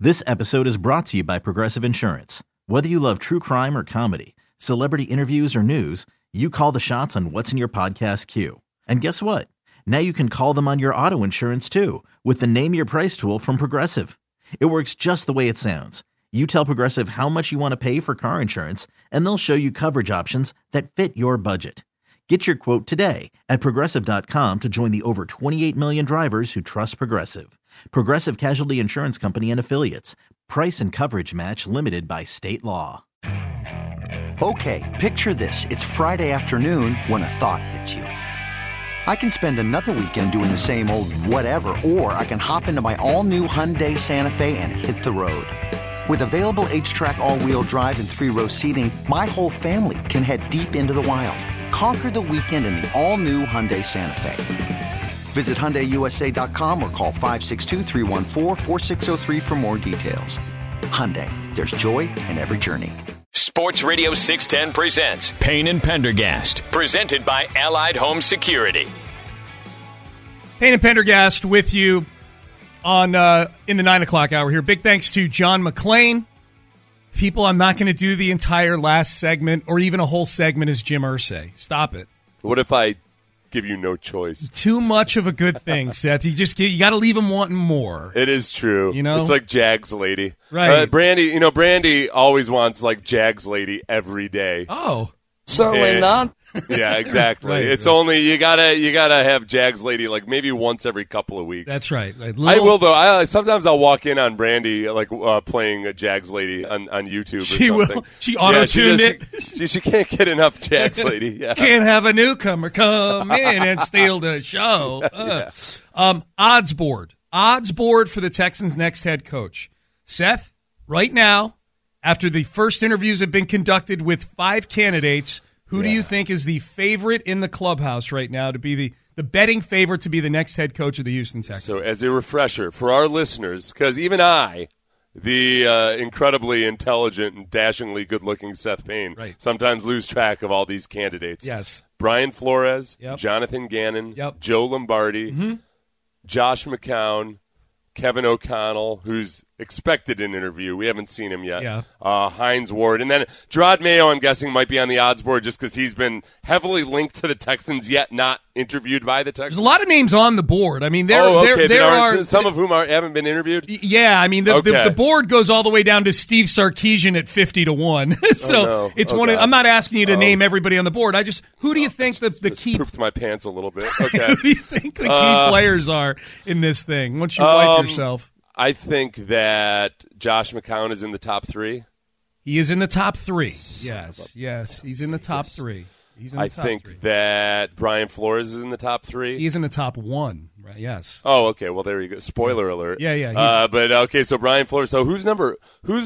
This episode is brought to you by Progressive Insurance. Whether you love true crime or comedy, celebrity interviews or news, you call the shots on what's in your podcast queue. And guess what? Now you can call them on your auto insurance too with the Name Your Price tool from Progressive. It works just the way it sounds. You tell Progressive how much you want to pay for car insurance, and they'll show you coverage options that fit your budget. Get your quote today at Progressive.com to join the over 28 million drivers who trust Progressive. Progressive Casualty Insurance Company and Affiliates. Price and coverage match limited by state law. Okay, picture this. It's Friday afternoon when a thought hits you. I can spend another weekend doing the same old whatever, or I can hop into my all-new Hyundai Santa Fe and hit the road. With available H-Track all-wheel drive and 3-row seating, my whole family can head deep into the wild. Conquer the weekend in the all-new Hyundai Santa Fe. Visit HyundaiUSA.com or call 562-314-4603 for more details. Hyundai, there's joy in every journey. Sports Radio 610 presents Payne and Pendergast, presented by Allied Home Security. Payne and Pendergast with you on in the 9 o'clock hour here. Big thanks to John McClain. People, I'm not going to do the entire last segment or even a whole segment as Jim Irsay. Stop it. What if I give you no choice? Too much of a good thing, Seth. You got to leave them wanting more. It is true. You know? It's like Jags Lady. Right. Brandy always wants like Jags Lady every day. Oh. Certainly not. Yeah, exactly. Right, it's right. only you gotta have Jags Lady like maybe once every couple of weeks. That's right. I will though. Sometimes I'll walk in on Brandy like playing a Jags Lady on YouTube. Or She something. will. She auto-tuned it. She can't get enough Jags Lady. Yeah. Can't have a newcomer come in and steal the show. Odds board for the Texans' next head coach. Seth, right now, after the first interviews have been conducted with 5 candidates, who do you think is the favorite in the clubhouse right now to be the betting favorite to be the next head coach of the Houston Texans? So as a refresher for our listeners, because even I, the incredibly intelligent and dashingly good-looking Seth Payne, sometimes lose track of all these candidates. Yes. Brian Flores, Yep. Jonathan Gannon, Yep. Joe Lombardi, Josh McCown, Kevin O'Connell, who's expected an interview. We haven't seen him yet. Yeah. Hines Ward. And then Gerard Mayo, I'm guessing, might be on the odds board just because he's been heavily linked to the Texans, yet not interviewed by the Texans. There's a lot of names on the board. I mean, there are some of whom haven't been interviewed? Yeah, I mean, the board goes all the way down to Steve Sarkisian at 50-1. So it's one. I'm not asking you to name everybody on the board. Who do you think the key? Pooped my pants a little bit. Okay. Who do you think the key players are in this thing? Once you wipe yourself, I think that Josh McCown is in the top 3. He is in the top 3. Yes, he's in the top 3. I think that Brian Flores is in the top 3. He's in the top 1. Right? Yes. Oh, okay. Well, there you go. Spoiler alert. Yeah. But okay, so Brian Flores. So who's numero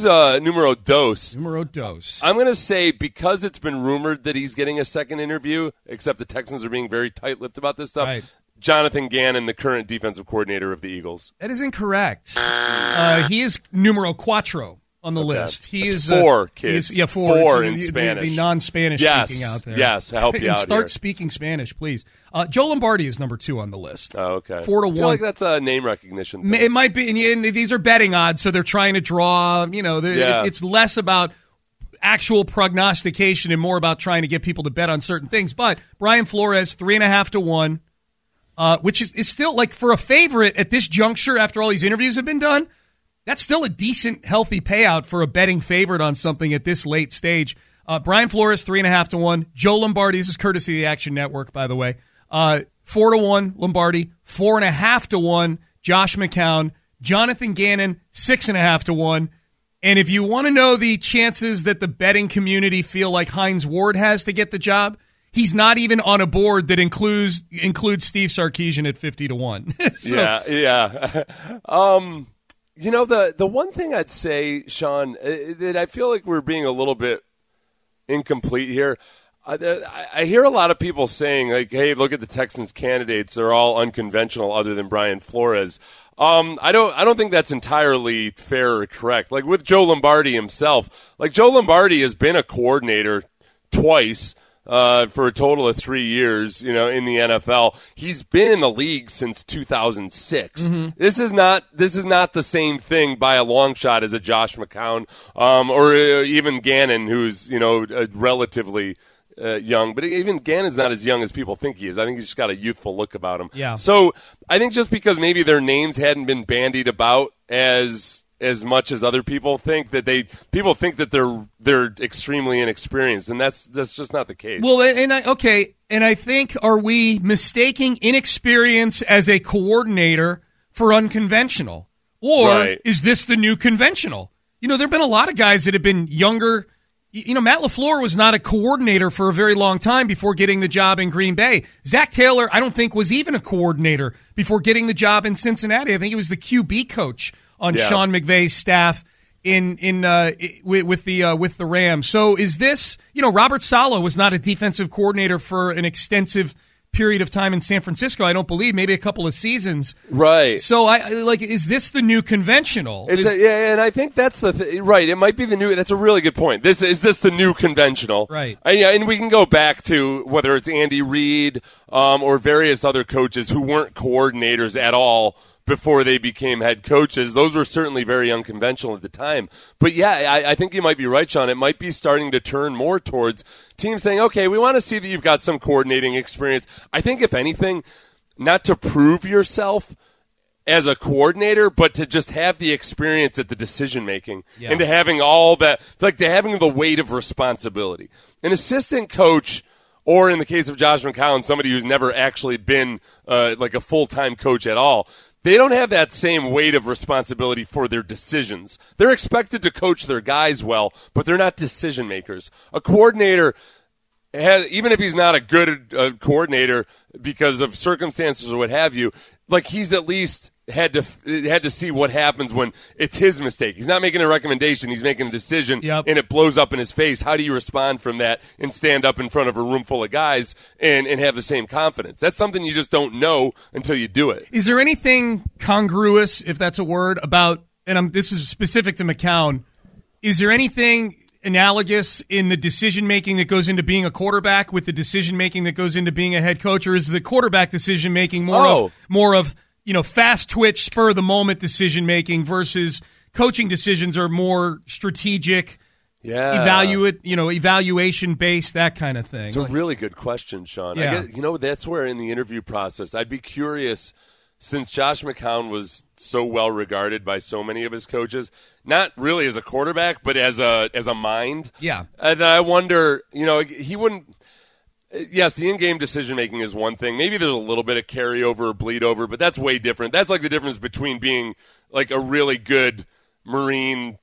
dos? Numero dos. I'm going to say because it's been rumored that he's getting a second interview, except the Texans are being very tight-lipped about this stuff. Right. Jonathan Gannon, the current defensive coordinator of the Eagles. That is incorrect. He is numero cuatro on the list. He is 4, kids. He is, 4. Four in Spanish. The non-Spanish speaking out there. Yes, help you out Start here. speaking Spanish, please. Joe Lombardi is number 2 on the list. Oh, okay. 4-1. I feel like that's a name recognition thing. It might be, and these are betting odds, so they're trying to draw. It's less about actual prognostication and more about trying to get people to bet on certain things. But Brian Flores, 3.5-1. Which is still, like, for a favorite at this juncture after all these interviews have been done, that's still a decent, healthy payout for a betting favorite on something at this late stage. Brian Flores, 3.5-1. Joe Lombardi, this is courtesy of the Action Network, by the way. 4-1, Lombardi. 4.5-1, Josh McCown. Jonathan Gannon, 6.5-1. And if you want to know the chances that the betting community feel like Hines Ward has to get the job, he's not even on a board that includes Steve Sarkisian at 50-1. So, yeah. The one thing I'd say, Sean, that I feel like we're being a little bit incomplete here. I hear a lot of people saying, like, hey, look at the Texans candidates. They're all unconventional other than Brian Flores. I don't think that's entirely fair or correct. Like with Joe Lombardi himself, like Joe Lombardi has been a coordinator twice. for a total of 3 years, in the NFL. He's been in the league since 2006. Mm-hmm. This is not the same thing by a long shot as a Josh McCown, or even Gannon, who's, relatively young, but even Gannon's not as young as people think he is. I think he's just got a youthful look about him. Yeah. So I think just because maybe their names hadn't been bandied about as much as other people think, that people think that they're extremely inexperienced, and that's just not the case. Well, and I think, are we mistaking inexperience as a coordinator for unconventional, or is this the new conventional? There have been a lot of guys that have been younger. Matt LaFleur was not a coordinator for a very long time before getting the job in Green Bay. Zach Taylor, I don't think, was even a coordinator before getting the job in Cincinnati. I think he was the QB coach on Sean McVay's staff with the Rams. So is this, Robert Saleh was not a defensive coordinator for an extensive period of time in San Francisco, I don't believe, maybe a couple of seasons. Right. So is this the new conventional? And I think that's the thing. Right. It might be the new. That's a really good point. Is this the new conventional? Right. And we can go back to whether it's Andy Reid or various other coaches who weren't coordinators at all before they became head coaches. Those were certainly very unconventional at the time. But yeah, I think you might be right, Sean. It might be starting to turn more towards teams saying, okay, we want to see that you've got some coordinating experience. I think, if anything, not to prove yourself as a coordinator, but to just have the experience at the decision-making and to having all that, to having the weight of responsibility. An assistant coach, or in the case of Josh McCown, somebody who's never actually been like a full-time coach at all, they don't have that same weight of responsibility for their decisions. They're expected to coach their guys well, but they're not decision makers. A coordinator, even if he's not a good coordinator because of circumstances or what have you, he's at least had to see what happens when it's his mistake. He's not making a recommendation. He's making a decision, and it blows up in his face. How do you respond from that and stand up in front of a room full of guys and have the same confidence? That's something you just don't know until you do it. Is there anything congruous, if that's a word, about, and this is specific to McCown, is there anything analogous in the decision-making that goes into being a quarterback with the decision-making that goes into being a head coach, or is the quarterback decision-making more of fast twitch, spur of the moment decision making versus coaching decisions are more strategic, evaluation based, that kind of thing? It's a really good question, Sean. Yeah. I guess, that's where in the interview process I'd be curious, since Josh McCown was so well regarded by so many of his coaches, not really as a quarterback, but as a mind. Yeah. And I wonder, he wouldn't. Yes, the in-game decision-making is one thing. Maybe there's a little bit of carryover or bleed-over, but that's way different. That's like the difference between being like a really good Marine,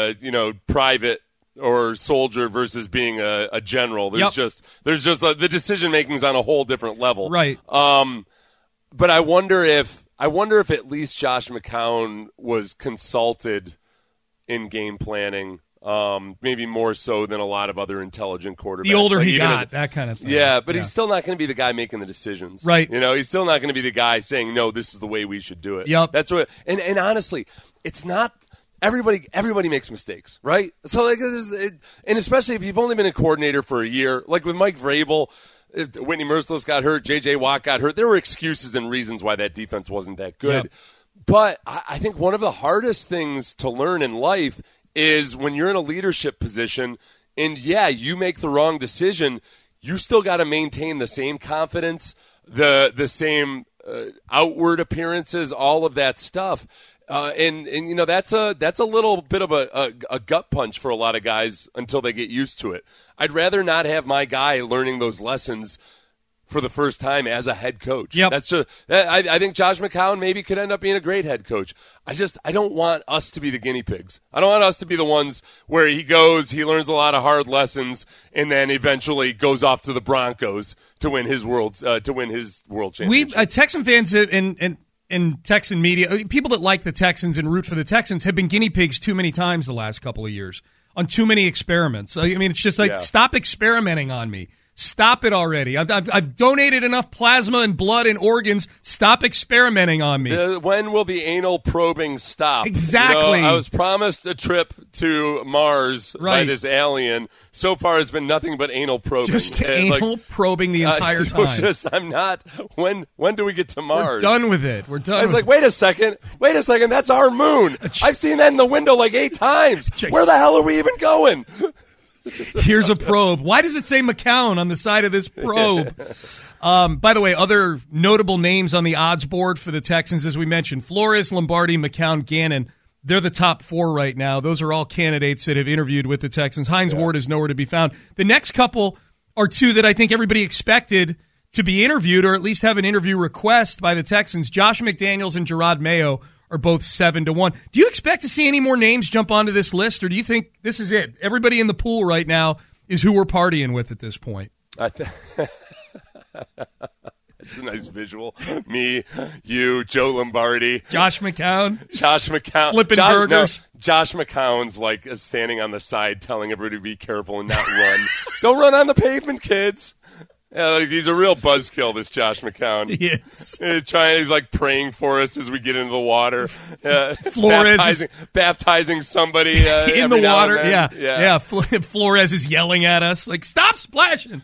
private or soldier versus being a general. There's just the decision-making's on a whole different level. Right. But I wonder if at least Josh McCown was consulted in game planning. Maybe more so than a lot of other intelligent quarterbacks. The older he got, that kind of thing. Yeah, but he's still not going to be the guy making the decisions. Right. He's still not going to be the guy saying, no, this is the way we should do it. Yep. That's what. And honestly, it's not. Everybody makes mistakes, right? So and especially if you've only been a coordinator for a year, like with Mike Vrabel, Whitney Merciless got hurt, J.J. Watt got hurt. There were excuses and reasons why that defense wasn't that good. Yep. But I think one of the hardest things to learn in life is when you're in a leadership position and, you make the wrong decision, you still got to maintain the same confidence, the same outward appearances, all of that stuff. And that's a little bit of a gut punch for a lot of guys until they get used to it. I'd rather not have my guy learning those lessons for the first time as a head coach. Yep. I think Josh McCown maybe could end up being a great head coach. I don't want us to be the guinea pigs. I don't want us to be the ones where he learns a lot of hard lessons, and then eventually goes off to the Broncos to win his world championship. Texan fans and Texan media, people that like the Texans and root for the Texans, have been guinea pigs too many times the last couple of years on too many experiments. I mean, it's just stop experimenting on me. Stop it already. I've donated enough plasma and blood and organs. Stop experimenting on me. When will the anal probing stop? Exactly. I was promised a trip to Mars by this alien. So far, it's been nothing but anal probing. Just anal probing the entire time. I'm not. When do we get to Mars? We're done with it. We're done. I was like, wait a second. That's our moon. I've seen that in the window like 8 times. Where the hell are we even going? Here's a probe. Why does it say McCown on the side of this probe? By the way, other notable names on the odds board for the Texans, as we mentioned, Flores, Lombardi, McCown, Gannon. They're the top 4 right now. Those are all candidates that have interviewed with the Texans. Hines Ward is nowhere to be found. The next couple are 2 that I think everybody expected to be interviewed, or at least have an interview request by the Texans. Josh McDaniels and Gerard Mayo are both 7-1. Do you expect to see any more names jump onto this list, or do you think this is it? Everybody in the pool right now is who we're partying with at this point. It's a nice visual. Me, you, Joe Lombardi, Josh McCown, flipping burgers. No, Josh McCown's like standing on the side, telling everybody to be careful and not run. Don't run on the pavement, kids. Yeah, he's a real buzzkill, this Josh McCown. Yes. He's like praying for us as we get into the water. Flores baptizing somebody in the water. Yeah. Flores is yelling at us like, "Stop splashing!"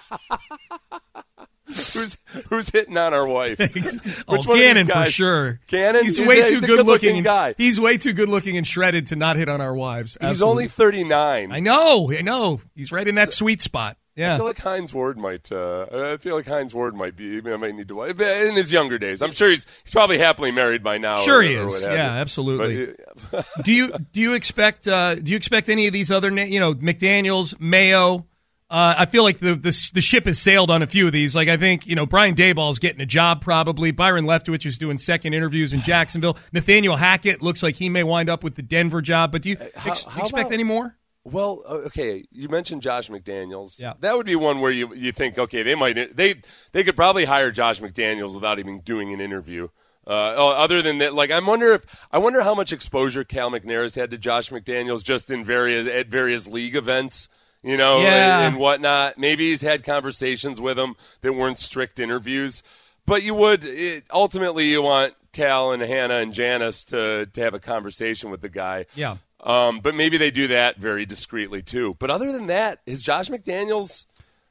Who's hitting on our wife? Gannon for sure. Gannon. He's way too good looking guy. He's way too good looking and shredded to not hit on our wives. Absolutely. He's only 39. I know. He's right in that sweet spot. Yeah. I feel like Hines Ward might. He might need to wife in his younger days. I'm sure he's probably happily married by now. Sure, he is. Yeah, absolutely. But, do you expect any of these other McDaniels, Mayo? I feel like the ship has sailed on a few of these. Like I think Brian Daboll's getting a job probably. Byron Leftwich is doing second interviews in Jacksonville. Nathaniel Hackett looks like he may wind up with the Denver job. But do you expect any more? Well, okay, you mentioned Josh McDaniels. Yeah. That would be one where you think, okay, they could probably hire Josh McDaniels without even doing an interview. Other than that, like I wonder how much exposure Cal McNair has had to Josh McDaniels just in various league events, and whatnot. Maybe he's had conversations with him that weren't strict interviews, but ultimately you want Cal and Hannah and Janice to have a conversation with the guy. Yeah. But maybe they do that very discreetly too. But other than that, has Josh McDaniels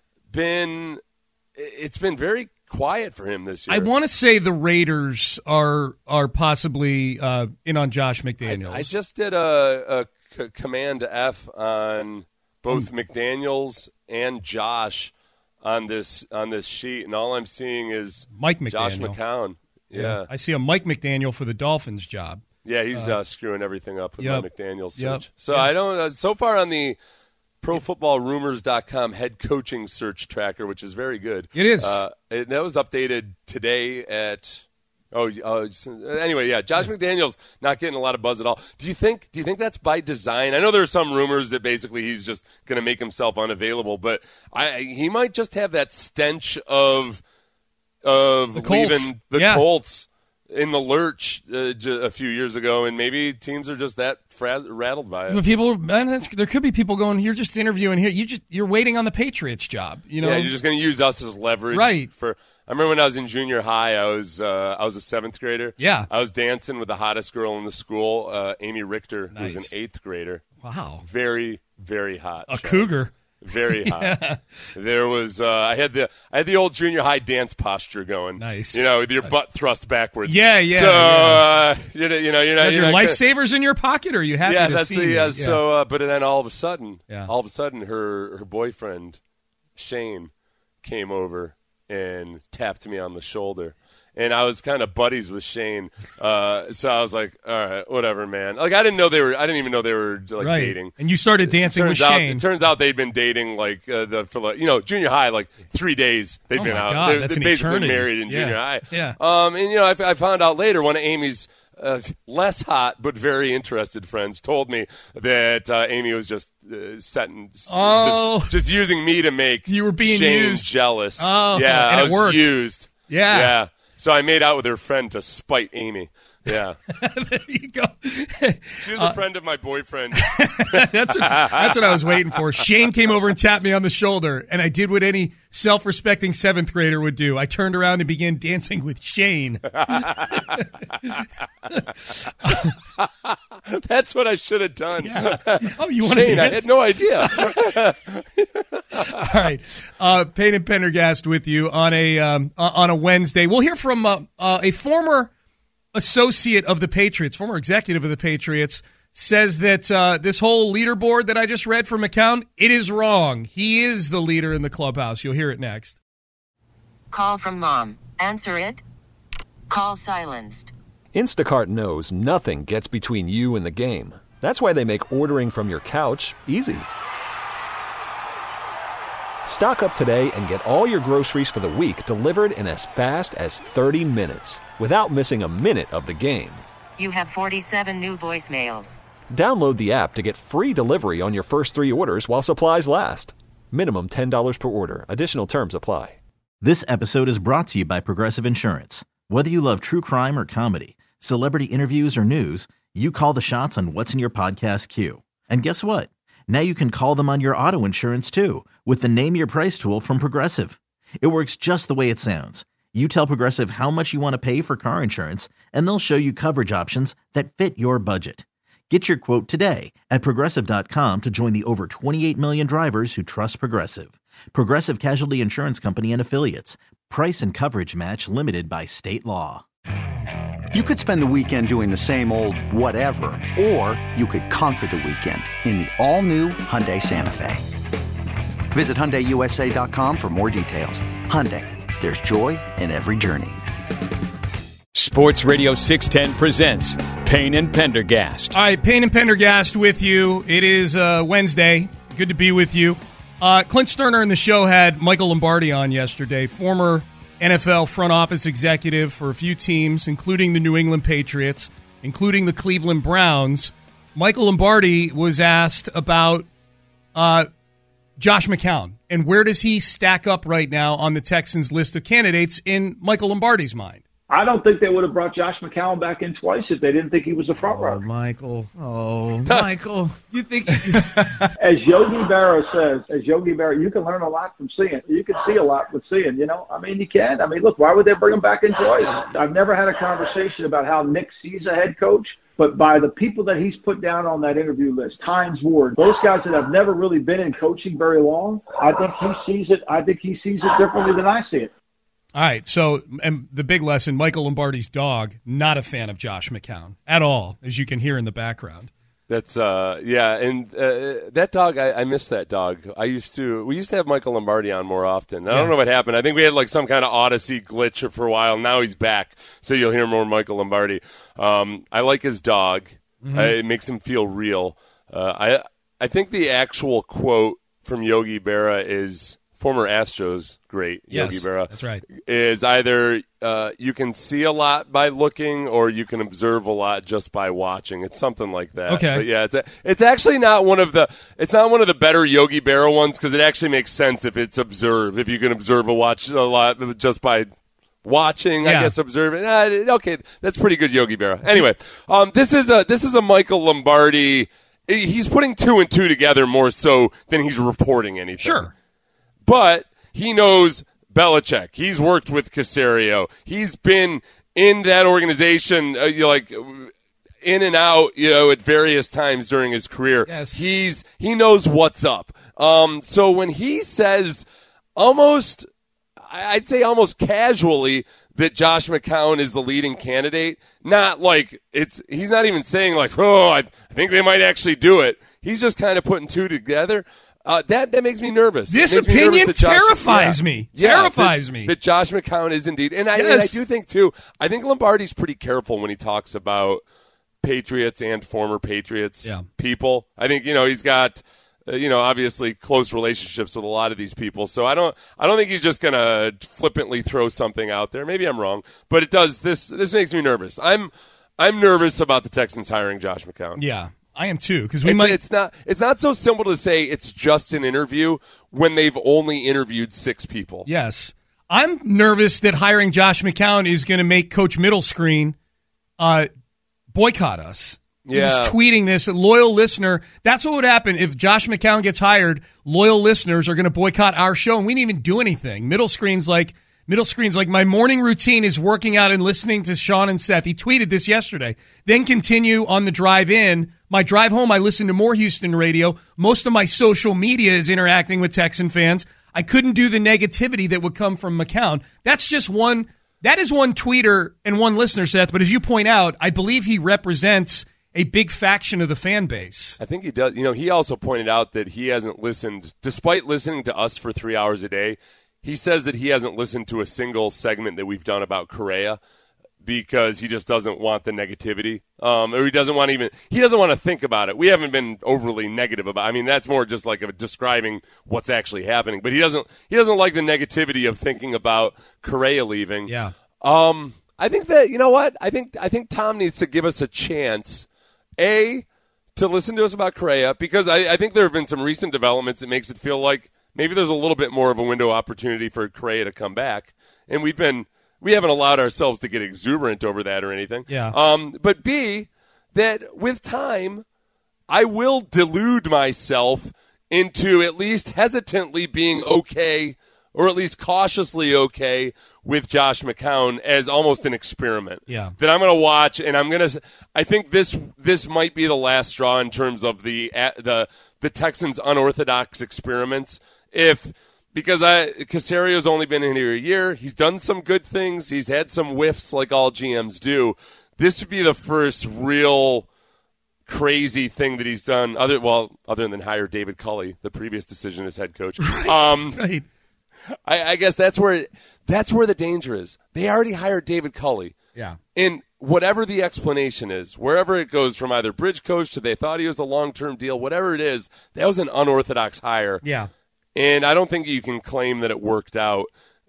it's been very quiet for him this year. I want to say the Raiders are possibly in on Josh McDaniels. I just did a Command F on both McDaniels and Josh on this sheet, and all I'm seeing is Mike McDaniel. Josh McCown. Yeah. I see a Mike McDaniel for the Dolphins job. Yeah, he's screwing everything up with my McDaniels search. So I don't. So far on the ProFootballRumors.com head coaching search tracker, which is very good. It is. That was updated today at. Anyway, yeah. Josh McDaniels not getting a lot of buzz at all. Do you think that's by design? I know there are some rumors that basically he's just going to make himself unavailable, but he might just have that stench of leaving the Colts in the lurch a few years ago, and maybe teams are just that rattled by it. There could be people going, "You're just interviewing here. You're waiting on the Patriots job." Yeah, you're just going to use us as leverage, right? I remember when I was in junior high, I was a 7th grader. Yeah, I was dancing with the hottest girl in the school, Amy Richter, nice. who was an 8th grader. Wow, very, very hot. A cougar. Very hot. Yeah. There was I had the old junior high dance posture going. Nice. With your butt thrust backwards. Yeah. So you're not your lifesavers in your pocket, or are you happy to see me? Yeah. So but then all of a sudden, her boyfriend Shane came over and tapped me on the shoulder. And I was kind of buddies with Shane, so I was like, "All right, whatever, man." Like I didn't even know they were dating. And you started dancing with Shane. It turns out they'd been dating junior high, like 3 days. They'd been out. God, They'd basically been married in junior high. Yeah. I found out later one of Amy's less hot but very interested friends told me that Amy was just just using me to make you were being Shane used. Jealous. Oh, yeah, and I was worked. used. Yeah. So I made out with her friend to spite Amy. Yeah. There you go. She was a friend of my boyfriend. That's what I was waiting for. Shane came over and tapped me on the shoulder, and I did what any self-respecting seventh grader would do. I turned around and began dancing with Shane. That's what I should have done. Yeah. Oh, you want to Shane, dance? I had no idea. All right. Payne and Pendergast with you on a Wednesday. We'll hear from a former associate of the Patriots, former executive of the Patriots, says that this whole leaderboard that I just read from McCown, it is wrong. He is the leader in the clubhouse. You'll hear it next. Call from mom. Answer it. Call silenced. Instacart knows nothing gets between you and the game. That's why they make ordering from your couch easy. Stock up today and get all your groceries for the week delivered in as fast as 30 minutes without missing a minute of the game. You have 47 new voicemails. Download the app to get free delivery on your first 3 orders while supplies last. Minimum $10 per order. Additional terms apply. This episode is brought to you by Progressive Insurance. Whether you love true crime or comedy, celebrity interviews or news, you call the shots on what's in your podcast queue. And guess what? Now you can call them on your auto insurance too with the Name Your Price tool from Progressive. It works just the way it sounds. You tell Progressive how much you want to pay for car insurance, and they'll show you coverage options that fit your budget. Get your quote today at Progressive.com to join the over 28 million drivers who trust Progressive. Progressive Casualty Insurance Company and Affiliates. Price and coverage match limited by state law. You could spend the weekend doing the same old whatever, or you could conquer the weekend in the all-new Hyundai Santa Fe. Visit HyundaiUSA.com for more details. Hyundai, there's joy in every journey. Sports Radio 610 presents Payne and Pendergast. All right, Payne and Pendergast with you. It is Wednesday. Good to be with you. Clint Sterner and the show had Michael Lombardi on yesterday, former NFL front office executive for a few teams, including the New England Patriots, including the Cleveland Browns. Michael Lombardi was asked about Josh McCown and where does he stack up right now on the Texans' list of candidates in Michael Lombardi's mind. I don't think they would have brought Josh McCown back in twice if they didn't think he was a front runner. Michael. Michael. You think? As Yogi Berra says, you can learn a lot from seeing. You can see a lot with seeing, you can. Look, why would they bring him back in twice? I've never had a conversation about how Nick sees a head coach, but by the people that he's put down on that interview list, Hines Ward, those guys that have never really been in coaching very long, I think he sees it differently than I see it. All right, so and the big lesson, Michael Lombardi's dog, not a fan of Josh McCown at all, as you can hear in the background. That's and that dog, I miss that dog. We used to have Michael Lombardi on more often. I don't know what happened. I think we had like some kind of Odyssey glitch for a while. Now he's back, so you'll hear more Michael Lombardi. I like his dog. Mm-hmm. It makes him feel real. I think the actual quote from Yogi Berra is former Astros great, Yogi Berra. That's right. Is either you can see a lot by looking or you can observe a lot just by watching. It's something like that. Okay. But yeah, it's actually not one of the better Yogi Berra ones because it actually makes sense if it's observe. If you can observe a lot just by watching, I guess observing. Okay, that's pretty good Yogi Berra. Anyway, this is a Michael Lombardi. He's putting 2 and 2 together more so than he's reporting anything. Sure. But he knows Belichick. He's worked with Caserio. He's been in that organization, in and out, at various times during his career. Yes. He knows what's up. So when he says almost casually that Josh McCown is the leading candidate, not like he's not even saying like, I think they might actually do it. He's just kind of putting 2 together. That makes me nervous. This opinion terrifies me. Terrifies me. That Josh McCown is indeed. And I do think, too, I think Lombardi's pretty careful when he talks about Patriots and former Patriots people. I think, he's got, obviously close relationships with a lot of these people. So I don't think he's just going to flippantly throw something out there. Maybe I'm wrong. But it does. This makes me nervous. I'm nervous about the Texans hiring Josh McCown. Yeah. I am too, because it's not so simple to say it's just an interview when they've only interviewed 6 people. Yes. I'm nervous that hiring Josh McCown is going to make Coach Middlescreen boycott us. Yeah. He was tweeting this. A loyal listener. That's what would happen if Josh McCown gets hired. Loyal listeners are going to boycott our show, and we didn't even do anything. Middle screen's like, my morning routine is working out and listening to Sean and Seth. He tweeted this yesterday. Then continue on the drive in. My drive home, I listen to more Houston radio. Most of my social media is interacting with Texan fans. I couldn't do the negativity that would come from McCown. That's just one. That is one tweeter and one listener, Seth. But as you point out, I believe he represents a big faction of the fan base. I think he does. He also pointed out that he hasn't listened, despite listening to us for 3 hours a day. He says that he hasn't listened to a single segment that we've done about Correa because he just doesn't want the negativity, or he doesn't want to think about it. We haven't been overly negative about it. I mean, that's more just like describing what's actually happening. But he doesn't like the negativity of thinking about Correa leaving. Yeah. I think that, you know what? I think Tom needs to give us a chance, to listen to us about Correa, because I think there have been some recent developments that makes it feel like maybe there's a little bit more of a window of opportunity for Correa to come back. And we haven't allowed ourselves to get exuberant over that or anything. Yeah. But B, that with time, I will delude myself into at least hesitantly being okay, or at least cautiously okay, with Josh McCown as almost an experiment. Yeah. That I'm going to watch, and I think this might be the last straw in terms of the Texans' unorthodox experiments. Because Casario's only been in here a year. He's done some good things. He's had some whiffs like all GMs do. This would be the first real crazy thing that he's done, other than hire David Culley, the previous decision as head coach. Right. I guess that's where the danger is. They already hired David Culley. Yeah. And whatever the explanation is, wherever it goes from either bridge coach to they thought he was a long-term deal, whatever it is, that was an unorthodox hire. Yeah. And I don't think you can claim that it worked out.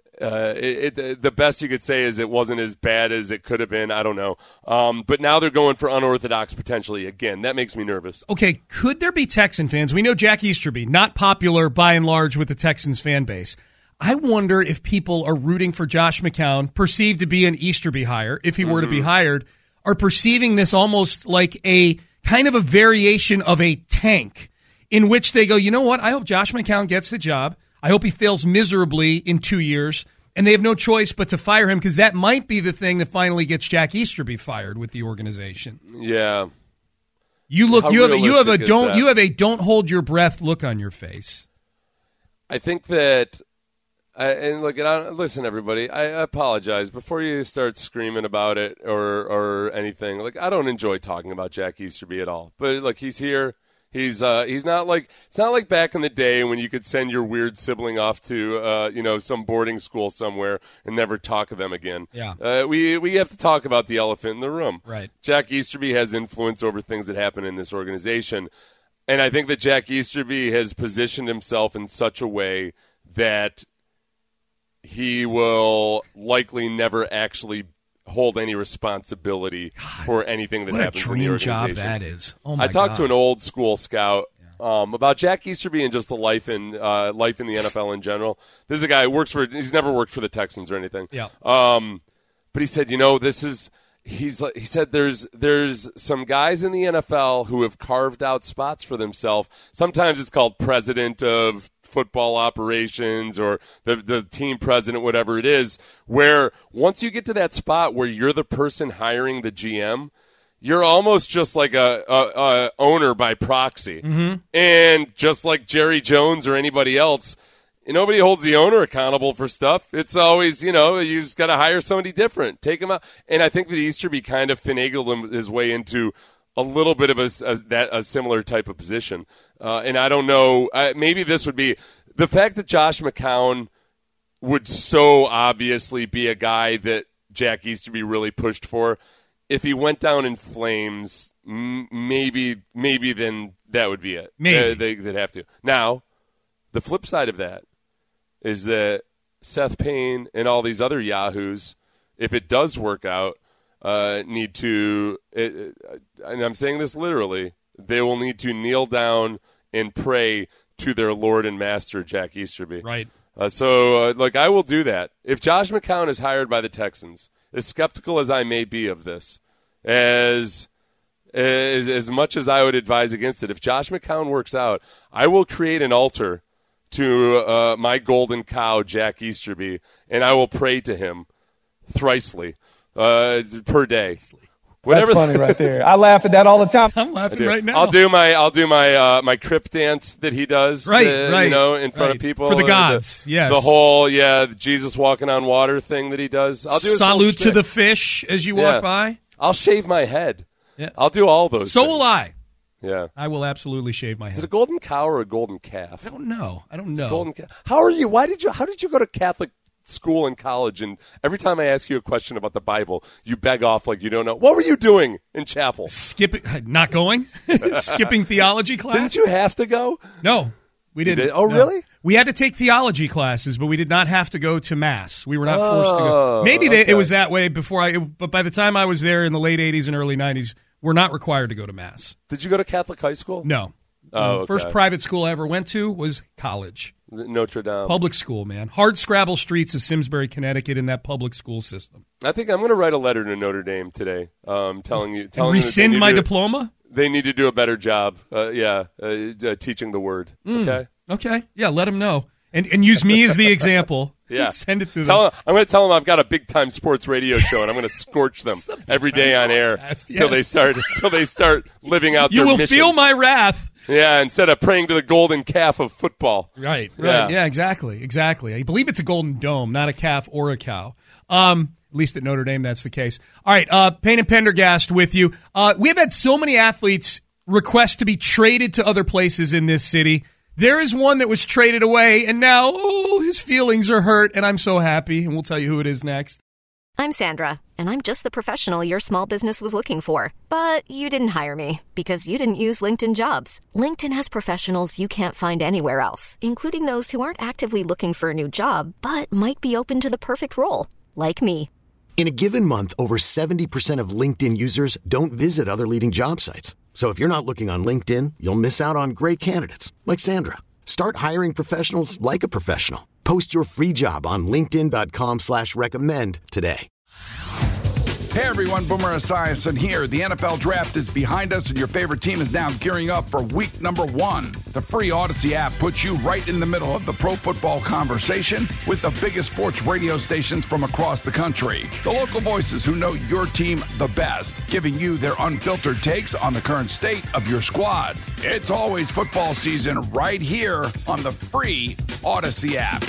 The best you could say is it wasn't as bad as it could have been. I don't know. But now they're going for unorthodox potentially again. That makes me nervous. Okay, could there be Texan fans? We know Jack Easterby, not popular by and large with the Texans fan base. I wonder if people are rooting for Josh McCown, perceived to be an Easterby hire, if he were to be hired, are perceiving this almost like a kind of a variation of a tank, in which they go, you know what, I hope Josh McCown gets the job. I hope he fails miserably in 2 years, and they have no choice but to fire him, because that might be the thing that finally gets Jack Easterby fired with the organization. Yeah. You have a don't hold your breath look on your face. I think that, listen, everybody, I apologize before you start screaming about it or anything. Like, I don't enjoy talking about Jack Easterby at all, but look, he's here. He's not like, it's not like back in the day when you could send your weird sibling off to some boarding school somewhere and never talk to them again. Yeah. We have to talk about the elephant in the room. Right. Jack Easterby has influence over things that happen in this organization, and I think that Jack Easterby has positioned himself in such a way that he will likely never actually hold any responsibility for anything that happens in the organization. What a dream job that is. Oh my God. I talked to an old school scout about Jack Easterby and just the life in the NFL in general. This is a guy who he's never worked for the Texans or anything. Yeah. But he said, he said there's some guys in the NFL who have carved out spots for themselves. Sometimes it's called president of football operations or the team president, whatever it is, where once you get to that spot where you're the person hiring the GM, you're almost just like a owner by proxy. Mm-hmm. And just like Jerry Jones or anybody else, nobody holds the owner accountable for stuff. It's always, you just got to hire somebody different, take him out. And I think that Easterby kind of finagled his way into a little bit of a similar type of position. And I don't know, maybe this would be the fact that Josh McCown would so obviously be a guy that Jack Easterby really pushed for. If he went down in flames, maybe then that would be it. Maybe. They'd have to. Now, the flip side of that is that Seth Payne and all these other yahoos, if it does work out, need to, and I'm saying this literally, they will need to kneel down and pray to their Lord and Master, Jack Easterby. Right. So I will do that. If Josh McCown is hired by the Texans, as skeptical as I may be of this, as as much as I would advise against it, if Josh McCown works out, I will create an altar to my golden cow, Jack Easterby, and I will pray to him thricely per day. Whatever. That's funny right there. I laugh at that all the time. I'm laughing right now. I'll do my crypt dance that he does, right. In front of people for the gods. The whole Jesus walking on water thing that he does. I'll do salute to the fish as you walk by. I'll shave my head. Yeah. I'll do all those. So things. will I. Yeah, I will absolutely shave my head. Is it a golden cow or a golden calf? I don't know. Golden calf. How are you? How did you go to Catholic school and college, and every time I ask you a question about the Bible, you beg off like you don't know? What were you doing in chapel? Not going? Skipping theology class? Didn't you have to go? No, we didn't. Oh, no. Really? We had to take theology classes, but we did not have to go to Mass. We were not forced to go. Maybe it was that way but by the time I was there in the late 80s and early 90s, we're not required to go to Mass. Did you go to Catholic high school? No. Oh, okay. First private school I ever went to was college. Notre Dame. Public school, man. Hard scrabble streets of Simsbury, Connecticut in that public school system. I think I'm going to write a letter to Notre Dame today telling rescind my diploma? They need to do a better job, teaching the word. Okay? Okay. Yeah, let them know. And use me as the example. Yeah. Send it to them. I'm going to tell them I've got a big-time sports radio show, and I'm going to scorch them every day on air until they start living out their mission. You will feel my wrath. Yeah, instead of praying to the golden calf of football. Right. Yeah, exactly. I believe it's a golden dome, not a calf or a cow. At least at Notre Dame, that's the case. All right, Payne and Pendergast with you. We have had so many athletes request to be traded to other places in this city. There is one that was traded away, and now, his feelings are hurt, and I'm so happy, and we'll tell you who it is next. I'm Sandra, and I'm just the professional your small business was looking for. But you didn't hire me, because you didn't use LinkedIn Jobs. LinkedIn has professionals you can't find anywhere else, including those who aren't actively looking for a new job, but might be open to the perfect role, like me. In a given month, over 70% of LinkedIn users don't visit other leading job sites. So if you're not looking on LinkedIn, you'll miss out on great candidates like Sandra. Start hiring professionals like a professional. Post your free job on linkedin.com/recommend today. Hey everyone, Boomer Esiason here. The NFL Draft is behind us and your favorite team is now gearing up for week number 1. The free Odyssey app puts you right in the middle of the pro football conversation with the biggest sports radio stations from across the country. The local voices who know your team the best, giving you their unfiltered takes on the current state of your squad. It's always football season right here on the free Odyssey app.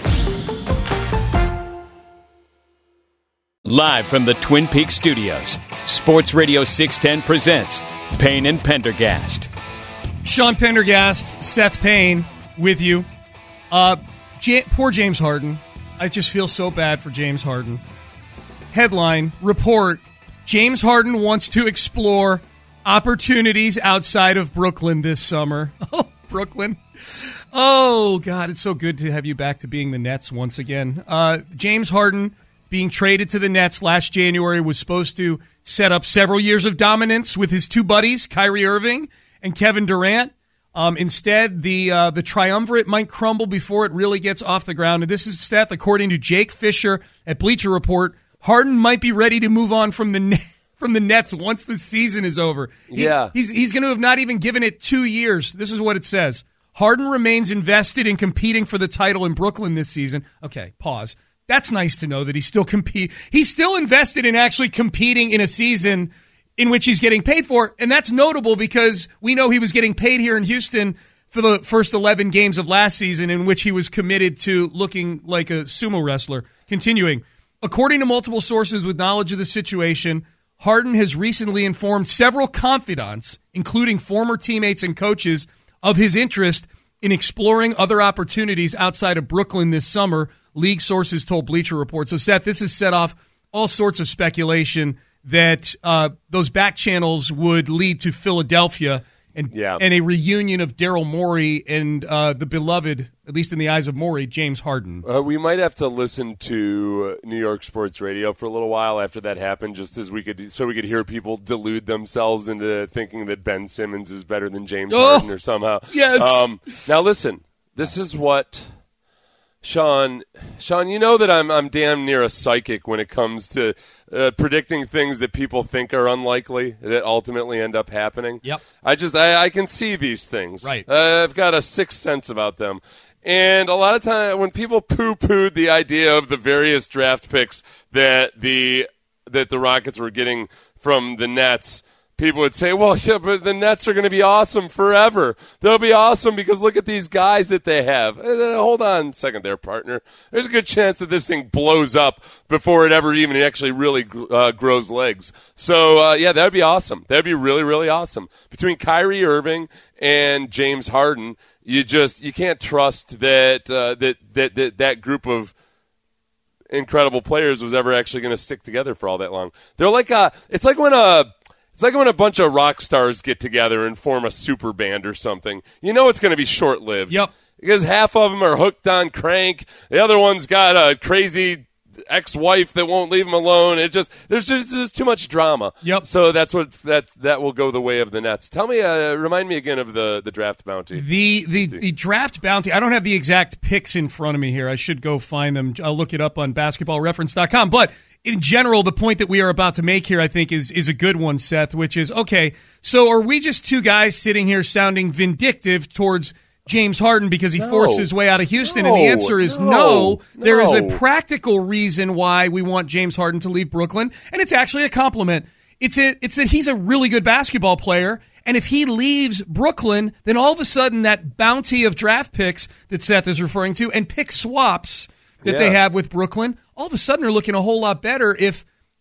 Live from the Twin Peaks studios, Sports Radio 610 presents Payne and Pendergast. Sean Pendergast, Seth Payne with you. Poor James Harden. I just feel so bad for James Harden. Headline, report, James Harden wants to explore opportunities outside of Brooklyn this summer. Oh, Brooklyn. Oh, God, it's so good to have you back to being the Nets once again. James Harden being traded to the Nets last January was supposed to set up several years of dominance with his two buddies, Kyrie Irving and Kevin Durant. Instead, the triumvirate might crumble before it really gets off the ground. And this is Seth, according to Jake Fisher at Bleacher Report. Harden might be ready to move on from the Nets once the season is over. He's going to have not even given it 2 years. This is what it says. Harden remains invested in competing for the title in Brooklyn this season. Okay, pause. That's nice to know that he's still invested in actually competing in a season in which he's getting paid for. And that's notable because we know he was getting paid here in Houston for the first 11 games of last season in which he was committed to looking like a sumo wrestler. Continuing, according to multiple sources with knowledge of the situation, Harden has recently informed several confidants, including former teammates and coaches, of his interest in exploring other opportunities outside of Brooklyn this summer, league sources told Bleacher Report. So, Seth, this has set off all sorts of speculation that those back channels would lead to Philadelphia and a reunion of Daryl Morey and the beloved, at least in the eyes of Morey, James Harden. We might have to listen to New York sports radio for a little while after that happened, just as we could hear people delude themselves into thinking that Ben Simmons is better than James Harden or somehow. Yes. Now listen, this is what Sean, you know that I'm damn near a psychic when it comes to predicting things that people think are unlikely that ultimately end up happening. Yep. I can see these things. Right. I've got a sixth sense about them. And a lot of time when people poo-pooed the idea of the various draft picks that the Rockets were getting from the Nets, people would say, well, yeah, but the Nets are going to be awesome forever. They'll be awesome because look at these guys that they have. Hold on a second there, partner. There's a good chance that this thing blows up before it ever even actually really grows legs. So, yeah, that would be awesome. That would be really, really awesome. Between Kyrie Irving and James Harden, you can't trust that group of incredible players was ever actually going to stick together for all that long. They're like it's like when a bunch of rock stars get together and form a super band or something. You know it's going to be short-lived. Yep. Because half of them are hooked on crank. The other one's got a crazy ex-wife that won't leave him alone. There's just too much drama. Yep. So that will go the way of the Nets. Tell me, remind me again of the draft bounty. The draft bounty. I don't have the exact picks in front of me here. I should go find them. I'll look it up on basketballreference.com. But in general, the point that we are about to make here, I think, is a good one, Seth, which is, okay, so are we just two guys sitting here sounding vindictive towards James Harden because he forced his way out of Houston? And the answer is no. There is a practical reason why we want James Harden to leave Brooklyn, and it's actually a compliment. It's that he's a really good basketball player, and if he leaves Brooklyn, then all of a sudden that bounty of draft picks that Seth is referring to and pick swaps that they have with Brooklyn, all of a sudden are looking a whole lot better if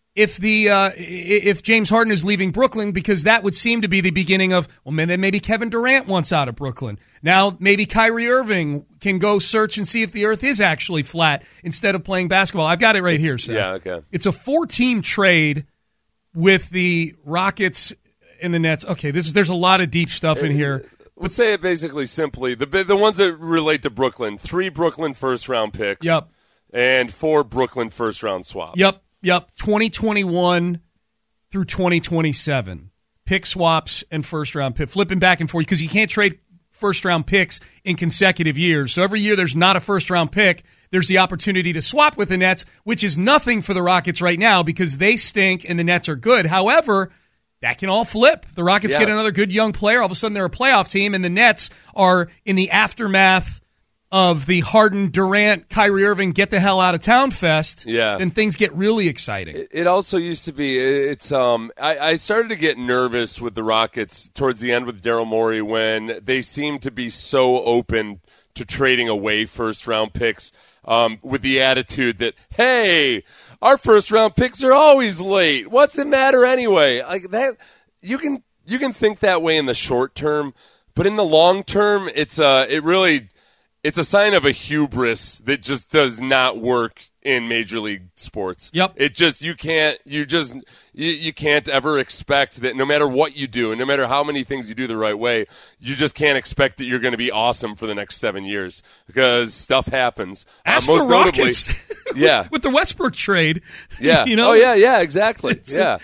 James Harden is leaving Brooklyn, because that would seem to be the beginning of, well, then maybe Kevin Durant wants out of Brooklyn. Now maybe Kyrie Irving can go search and see if the earth is actually flat instead of playing basketball. I've got it right here, Seth. Yeah, okay. It's a 4-team trade with the Rockets and the Nets. Okay, there's a lot of deep stuff in here. Let's say it basically simply. The ones that relate to Brooklyn, 3 Brooklyn first-round picks. Yep. And 4 Brooklyn first-round swaps. Yep. 2021 through 2027. Pick swaps and first-round pick. Flipping back and forth because you can't trade first-round picks in consecutive years. So every year there's not a first-round pick. There's the opportunity to swap with the Nets, which is nothing for the Rockets right now because they stink and the Nets are good. However, that can all flip. The Rockets get another good young player. All of a sudden they're a playoff team, and the Nets are in the aftermath of the Harden, Durant, Kyrie Irving get the hell out of town fest, then things get really exciting. It also used to be, I started to get nervous with the Rockets towards the end with Daryl Morey when they seemed to be so open to trading away first-round picks with the attitude that, hey, our first-round picks are always late. What's it matter anyway? Like that, you can think that way in the short term, but in the long term, it's a sign of a hubris that just does not work in Major League sports. Yep. You can't ever expect that no matter what you do and no matter how many things you do the right way, you just can't expect that you're going to be awesome for the next 7 years because stuff happens. Ask the Rockets. With the Westbrook trade. Yeah. You know? Oh, yeah, exactly. Yeah.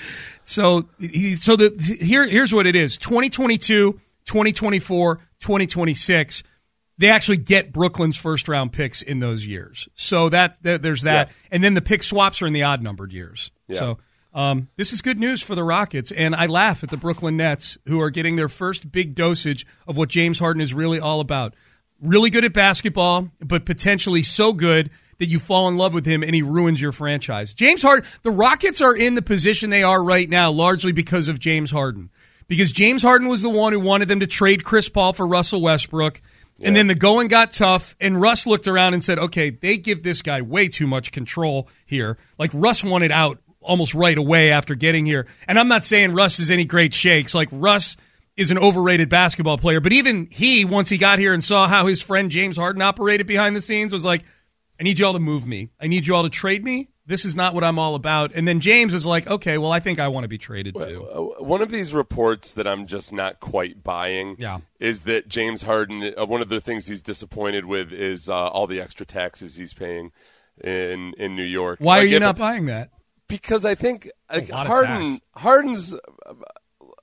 Here's what it is. 2022, 2024, 2026. They actually get Brooklyn's first-round picks in those years. So there's that. Yeah. And then the pick swaps are in the odd-numbered years. Yeah. So this is good news for the Rockets. And I laugh at the Brooklyn Nets, who are getting their first big dosage of what James Harden is really all about. Really good at basketball, but potentially so good that you fall in love with him and he ruins your franchise. James Harden, the Rockets are in the position they are right now largely because of James Harden. Because James Harden was the one who wanted them to trade Chris Paul for Russell Westbrook. And then the going got tough, and Russ looked around and said, okay, they give this guy way too much control here. Like, Russ wanted out almost right away after getting here. And I'm not saying Russ is any great shakes. Like, Russ is an overrated basketball player. But even he, once he got here and saw how his friend James Harden operated behind the scenes, was like, I need you all to move me. I need you all to trade me. This is not what I'm all about. And then James is like, okay, well, I think I want to be traded too. One of these reports that I'm just not quite buying is that James Harden, one of the things he's disappointed with is all the extra taxes he's paying in New York. Why are you not buying that? Because I think Harden's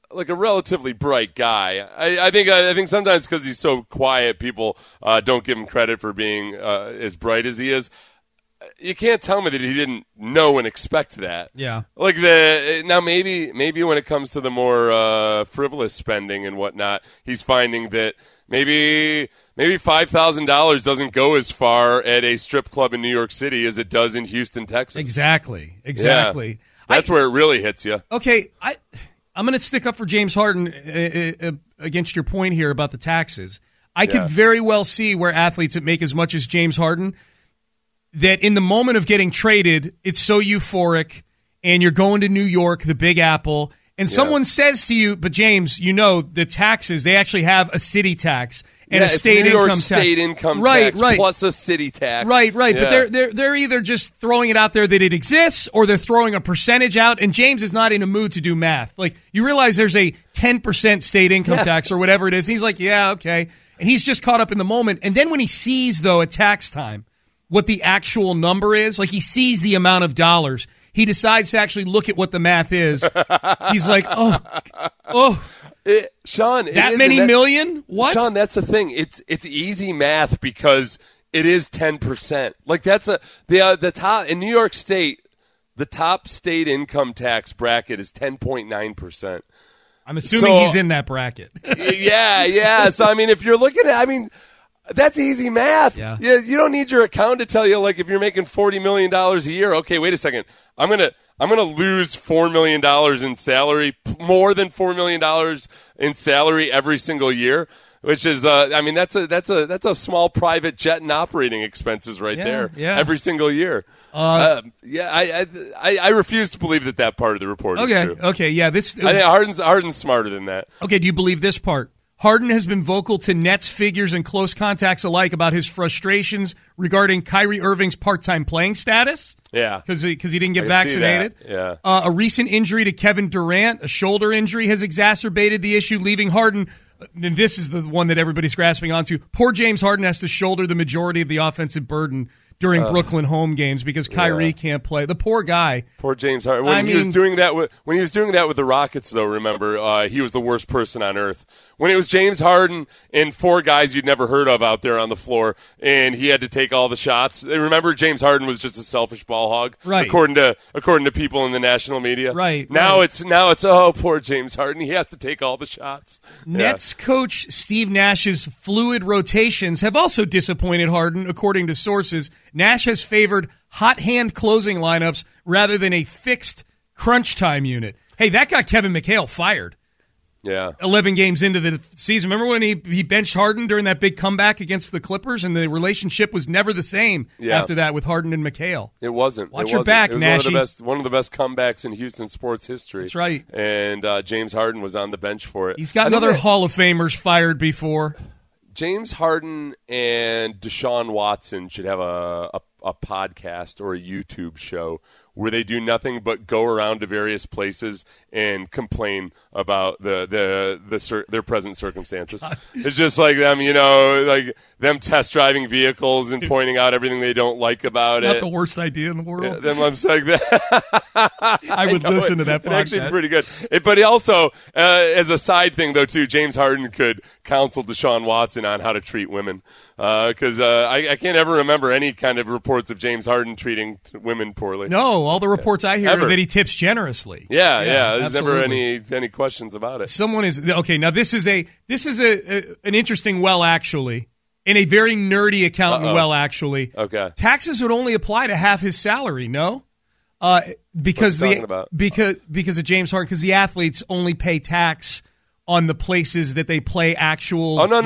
like a relatively bright guy. I think sometimes because he's so quiet, people don't give him credit for being as bright as he is. You can't tell me that he didn't know and expect that. Yeah. Like now maybe when it comes to the more frivolous spending and whatnot, he's finding that maybe $5,000 doesn't go as far at a strip club in New York City as it does in Houston, Texas. Exactly. Yeah. That's where it really hits you. Okay, I'm going to stick up for James Harden against your point here about the taxes. I could very well see where athletes that make as much as James Harden, that in the moment of getting traded, it's so euphoric, and you're going to New York, the Big Apple, and someone says to you, but James, the taxes, they actually have a city tax and a state New York income state tax. Income tax plus a city tax. Right. But they're either just throwing it out there that it exists, or they're throwing a percentage out, and James is not in a mood to do math. Like, you realize there's a 10% state income tax or whatever it is. He's like, yeah, okay. And he's just caught up in the moment. And then when he sees, though, at tax time, what the actual number is, like he sees the amount of dollars, he decides to actually look at what the math is. He's like, Sean, that many million? What? Sean, that's the thing. It's easy math because it is 10%. Like that's the top in New York State, the top state income tax bracket is 10.9%. I'm assuming he's in that bracket. Yeah. So I mean, if you're looking at, that's easy math. Yeah. You don't need your accountant to tell you, like, if you're making $40 million a year, okay, wait a second. I'm gonna lose $4 million in salary, more than $4 million in salary every single year, which is, that's a small private jet and operating expenses there. Yeah. Every single year. I refuse to believe that part of the report is true. Okay. Yeah. I think Harden's smarter than that. Okay. Do you believe this part? Harden has been vocal to Nets figures and close contacts alike about his frustrations regarding Kyrie Irving's part-time playing status. Yeah. Because he didn't get vaccinated. Yeah. A recent injury to Kevin Durant, a shoulder injury, has exacerbated the issue, leaving Harden, and this is the one that everybody's grasping onto, poor James Harden has to shoulder the majority of the offensive burden during Brooklyn home games because Kyrie can't play. The poor guy. Poor James Harden. When he was doing that with the Rockets, though, remember, he was the worst person on earth. When it was James Harden and four guys you'd never heard of out there on the floor, and he had to take all the shots. Remember, James Harden was just a selfish ball hog, right? According to people in the national media, right? Now it's oh, poor James Harden, he has to take all the shots. Nets coach Steve Nash's fluid rotations have also disappointed Harden, according to sources. Nash has favored hot hand closing lineups rather than a fixed crunch time unit. Hey, that got Kevin McHale fired. Yeah. 11 games into the season. Remember when he benched Harden during that big comeback against the Clippers, and the relationship was never the same after that with Harden and McHale? It wasn't. Watch your back, Nashy. One of the best comebacks in Houston sports history. That's right. And James Harden was on the bench for it. He's got other Hall of Famers fired before. James Harden and Deshaun Watson should have a podcast or a YouTube show where they do nothing but go around to various places and complain about their present circumstances. It's just like them, like them test driving vehicles and pointing out everything they don't like about it. Not the worst idea in the world. Yeah, then I'm like that. I would listen to that podcast. It's actually pretty good. But he also, as a side thing though, too, James Harden could counsel Deshaun Watson on how to treat women. Because I can't ever remember any kind of reports of James Harden treating women poorly. No, all the reports I hear are that he tips generously. Yeah. There's absolutely never any questions about it. Someone is okay. Now this is an interesting actually, in a very nerdy accountant actually. Okay. Taxes would only apply to half his salary. No, because because of James Harden, because the athletes only pay tax on the places that they play actual. Oh no!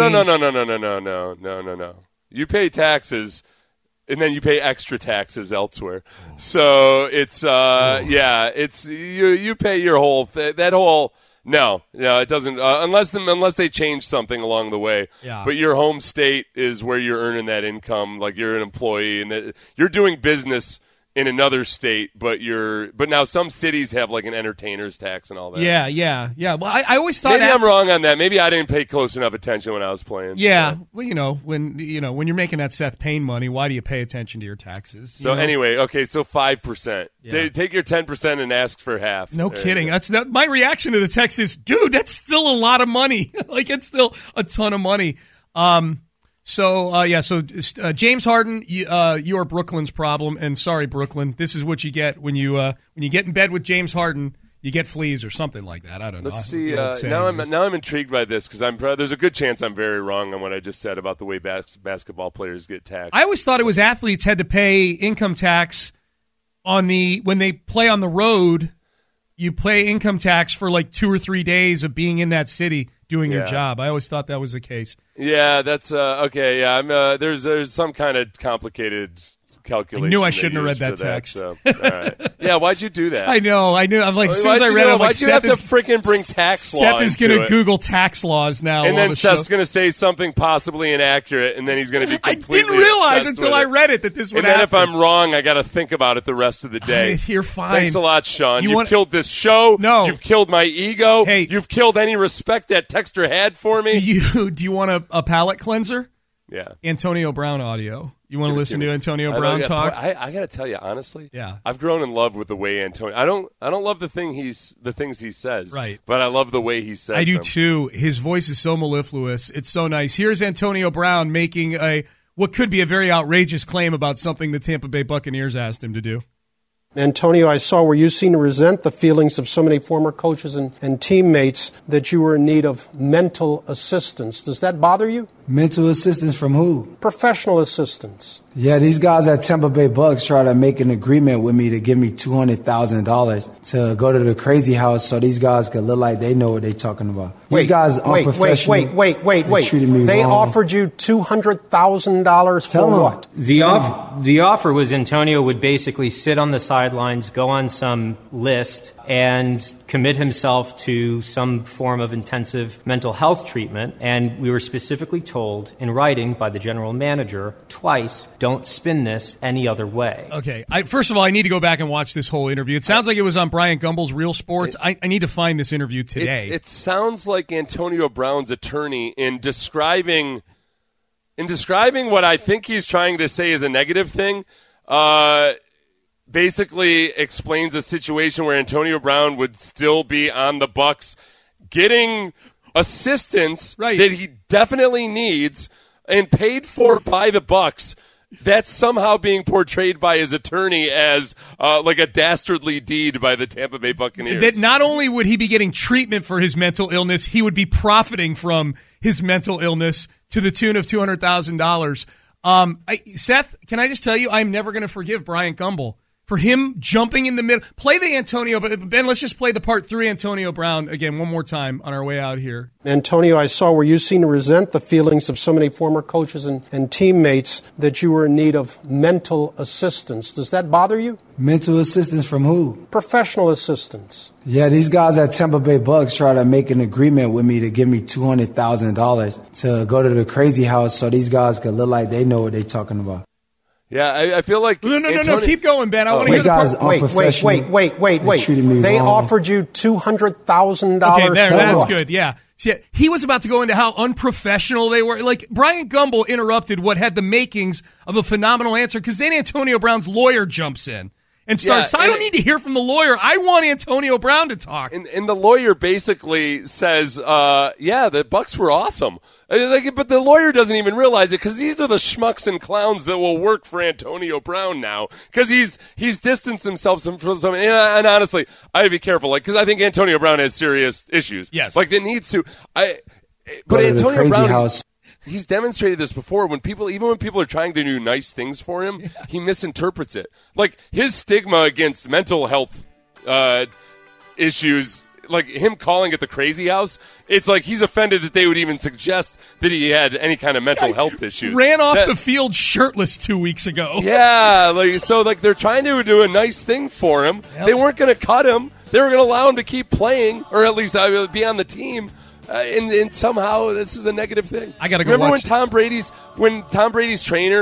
games. You pay taxes, and then you pay extra taxes elsewhere. So it's it's you pay your whole that whole. No, it doesn't unless they change something along the way. Yeah. But your home state is where you're earning that income, like you're an employee and that you're doing business in another state, but now some cities have like an entertainer's tax and all that. Yeah. Well, I always thought maybe I'm wrong on that. Maybe I didn't pay close enough attention when I was playing. Yeah, so. Well, when you're making that Seth Payne money, why do you pay attention to your taxes? So anyway, okay, so 5%. Yeah. Take your 10% and ask for half. No kidding. My reaction to the text is, dude, that's still a lot of money. Like it's still a ton of money. So James Harden, you are Brooklyn's problem, and sorry, Brooklyn, this is what you get when you get in bed with James Harden, you get fleas or something like that. I don't know. Let's see. Now I'm intrigued by this because there's a good chance I'm very wrong on what I just said about the way basketball players get taxed. I always thought it was athletes had to pay income tax when they play on the road. You pay income tax for like 2 or 3 days of being in that city doing your job. I always thought that was the case. Yeah, that's okay. Yeah, there's some kind of complicated calculation. I knew I shouldn't have read that text. So, all right. Yeah, why'd you do that? I know. I'm like, as soon as I read it, I'm like, why'd you have to freaking bring tax law? Seth is going to Google tax laws now. And then Seth's going to say something possibly inaccurate, and then he's going to be completely I didn't realize until I read it that this would happen. And then if I'm wrong, I got to think about it the rest of the day. You're fine. Thanks a lot, Sean. You've killed this show. No. You've killed my ego. Hey. You've killed any respect that texter had for me. Do you want a palate cleanser? Yeah. Antonio Brown audio. You want to listen to Antonio Brown talk? I got to tell you honestly. Yeah. I've grown in love with the way Antonio. I don't love the things he says. Right. But I love the way he says. I do them. too. His voice is so mellifluous. It's so nice. Here's Antonio Brown making what could be a very outrageous claim about something the Tampa Bay Buccaneers asked him to do. Antonio, I saw where you seem to resent the feelings of so many former coaches and teammates that you were in need of mental assistance. Does that bother you? Mental assistance from who? Professional assistance. Yeah, these guys at Tampa Bay Bucks try to make an agreement with me to give me $200,000 to go to the crazy house so these guys could look like they know what they're talking about. These guys aren't professional. Wait. Treated me they wrong. offered you $200,000 for what? The offer was Antonio would basically sit on the sidelines, go on some list, and commit himself to some form of intensive mental health treatment. And we were specifically told in writing by the general manager twice, don't spin this any other way. Okay. First of all, I need to go back and watch this whole interview. It sounds like it was on Bryant Gumbel's Real Sports. I need to find this interview today. It sounds like Antonio Brown's attorney in describing what I think he's trying to say is a negative thing, basically explains a situation where Antonio Brown would still be on the Bucs getting assistance that he definitely needs and paid for by the Bucs. That's somehow being portrayed by his attorney as like a dastardly deed by the Tampa Bay Buccaneers. That not only would he be getting treatment for his mental illness, he would be profiting from his mental illness to the tune of $200,000. Seth, can I just tell you, I'm never going to forgive Bryant Gumbel for him jumping in the middle. Play the Antonio, but Ben, let's just play the part 3 Antonio Brown again one more time on our way out here. Antonio, I saw where you seem to resent the feelings of so many former coaches and teammates that you were in need of mental assistance. Does that bother you? Mental assistance from who? Professional assistance. Yeah, these guys at Tampa Bay Bucks try to make an agreement with me to give me $200,000 to go to the crazy house so these guys could look like they know what they're talking about. Yeah, I feel like... No, keep going, Ben. I want to hear the part. Wait. They offered you $200,000. Okay, that's good, yeah. See, he was about to go into how unprofessional they were. Like, Bryant Gumbel interrupted what had the makings of a phenomenal answer because then Antonio Brown's lawyer jumps in and starts. I don't need to hear from the lawyer. I want Antonio Brown to talk. And the lawyer basically says, the Bucs were awesome. But the lawyer doesn't even realize it because these are the schmucks and clowns that will work for Antonio Brown now because he's distanced himself from some. And honestly, I have to be careful, because I think Antonio Brown has serious issues. Yes, that needs to. But Antonio Brown, he's demonstrated this before. Even when people are trying to do nice things for him, he misinterprets it. Like his stigma against mental health issues. Like him calling it the crazy house, it's like he's offended that they would even suggest that he had any kind of mental health issues. Ran off the field shirtless 2 weeks ago. Yeah, they're trying to do a nice thing for him. Yep. They weren't going to cut him. They were going to allow him to keep playing, or at least be on the team. And somehow this is a negative thing. I got to go. Remember watch. when Tom Brady's trainer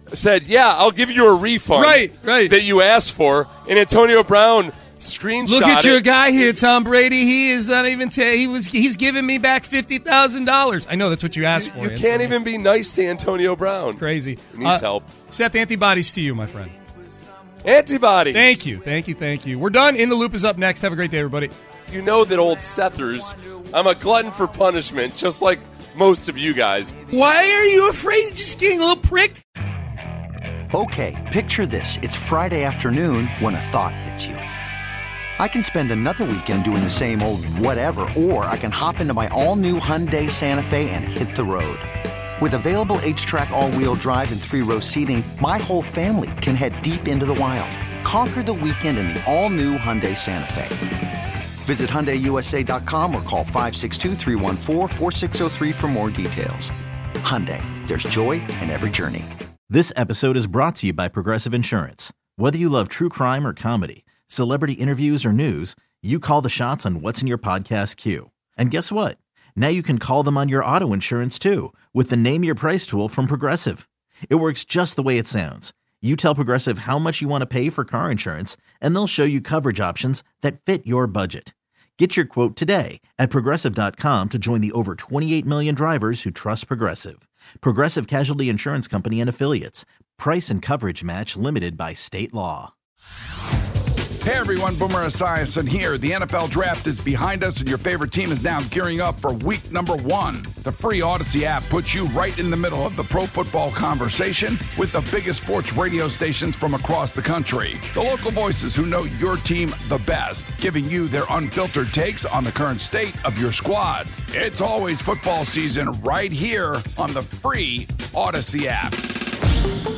said, yeah, I'll give you a refund right. that you asked for, and Antonio Brown screenshot Look at it. your guy here, Tom Brady. He is not even he's giving me back $50,000. I know that's what you asked for. You can't even be nice to Antonio Brown. It's crazy. He needs help. Seth, antibodies to you, my friend. Antibodies. Thank you. We're done. In the Loop is up next. Have a great day, everybody. You know that old Sethers, I'm a glutton for punishment, just like most of you guys. Why are you afraid of just getting a little pricked? Okay, picture this. It's Friday afternoon when a thought hits you. I can spend another weekend doing the same old whatever, or I can hop into my all-new Hyundai Santa Fe and hit the road. With available H-Track all-wheel drive and 3-row seating, my whole family can head deep into the wild. Conquer the weekend in the all-new Hyundai Santa Fe. Visit HyundaiUSA.com or call 562-314-4603 for more details. Hyundai, there's joy in every journey. This episode is brought to you by Progressive Insurance. Whether you love true crime or comedy, celebrity interviews or news, you call the shots on what's in your podcast queue. And guess what? Now you can call them on your auto insurance too with the Name Your Price tool from Progressive. It works just the way it sounds. You tell Progressive how much you want to pay for car insurance, and they'll show you coverage options that fit your budget. Get your quote today at Progressive.com to join the over 28 million drivers who trust Progressive. Progressive Casualty Insurance Company and Affiliates. Price and coverage match limited by state law. Hey everyone, Boomer Esiason here. The NFL Draft is behind us and your favorite team is now gearing up for week number 1. The free Odyssey app puts you right in the middle of the pro football conversation with the biggest sports radio stations from across the country. The local voices who know your team the best, giving you their unfiltered takes on the current state of your squad. It's always football season right here on the free Odyssey app.